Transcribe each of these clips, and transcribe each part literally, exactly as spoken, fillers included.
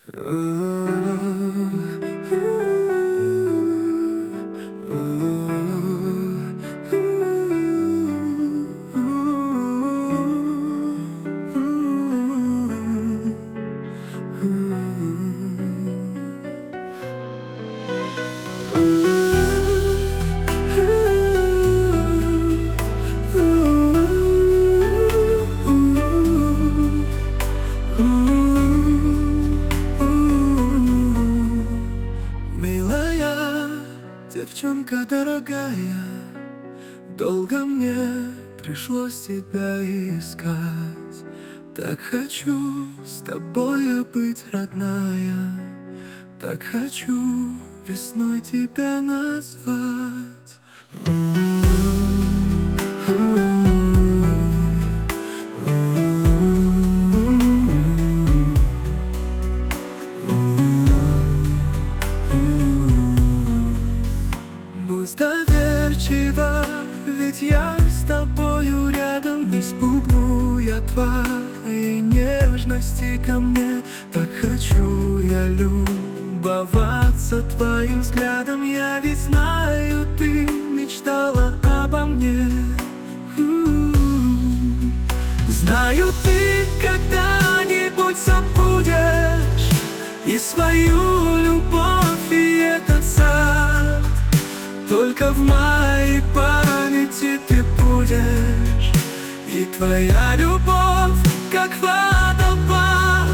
Милая девчонка дорогая, долго мне пришлось тебя искать. Так хочу с тобой быть, родная, так хочу весной тебя назвать. Будь доверчива, ведь я с тобою рядом. Не спугну я твоей нежности ко мне. Так хочу я любоваться твоим взглядом. Я ведь знаю, ты мечтала обо мне. М-м-м. Знаю, ты когда-нибудь забудешь и свою любовь, и этот сад. Только в моей памяти ты будешь, и твоя любовь, как водопад.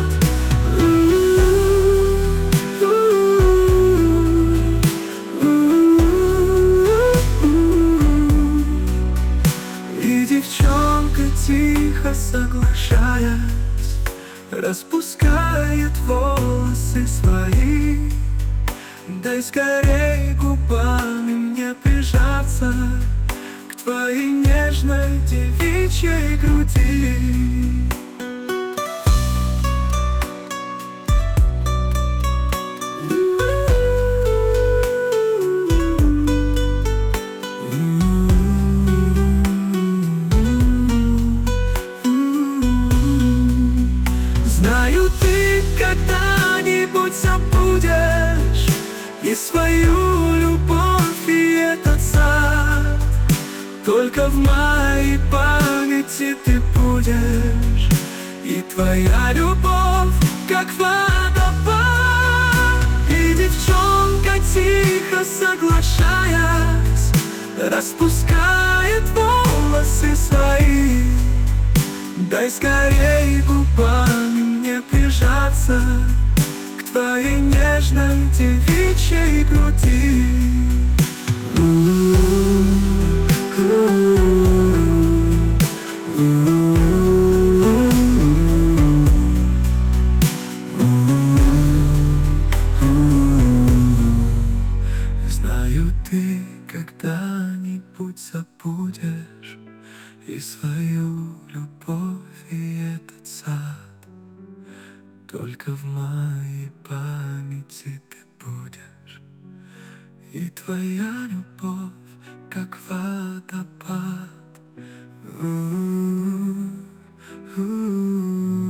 И девчонка, тихо соглашаясь, распускает волосы свои. Дай скорей губами мне прижаться к твоей нежной девичьей груди. Знаю, ты когда-нибудь забудешь и свою любовь, и этот сад. Только в моей памяти ты будешь, и твоя любовь, как водопад. И девчонка, тихо соглашаясь, распускает волосы свои. Дай скорей губами мне прижаться к твоей нежной девичьей груди. Знаю, ты когда-нибудь забудешь и свою любовь, и этот сад. Только в моей памяти ты будешь, и твоя любовь, как водопад. У-у-у.